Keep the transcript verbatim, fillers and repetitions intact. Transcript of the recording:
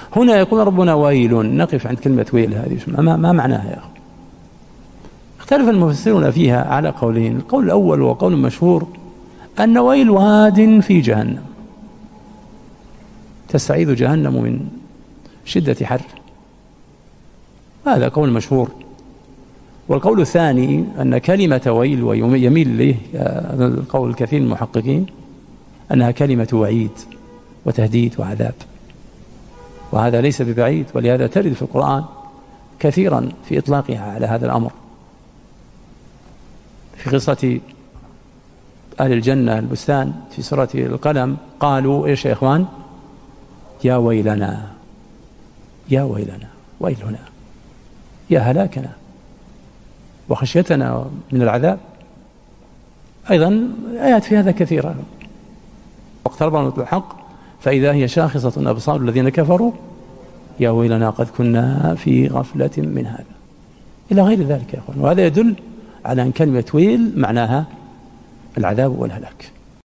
هنا يقول ربنا ويل، نقف عند كلمة ويل هذه ما, ما معناها يا أخي؟ اختلف المفسرون فيها على قولين. القول الأول وقول مشهور أن ويل واد في جهنم تستعيذ جهنم من شدة حر، هذا قول مشهور. والقول الثاني أن كلمة ويل ويميل إليه هذا القول الكثير من المحققين أنها كلمة وعيد وتهديد وعذاب، وهذا ليس ببعيد، ولهذا ترد في القرآن كثيرا في إطلاقها على هذا الأمر. في قصة أهل الجنة البستان في سورة القلم قالوا إيش يا إخوان؟ يا ويلنا يا ويلنا، ويلنا يا هلاكنا وخشيتنا من العذاب. أيضا آيات في هذا كثيرة. واقترب الموت الحق فإذا هي شاخصة أبصار الذين كفروا يا ويلنا قد كنا في غفلة من هذا، إلى غير ذلك يا أخوان. وهذا يدل على أن كلمة ويل معناها العذاب والهلاك.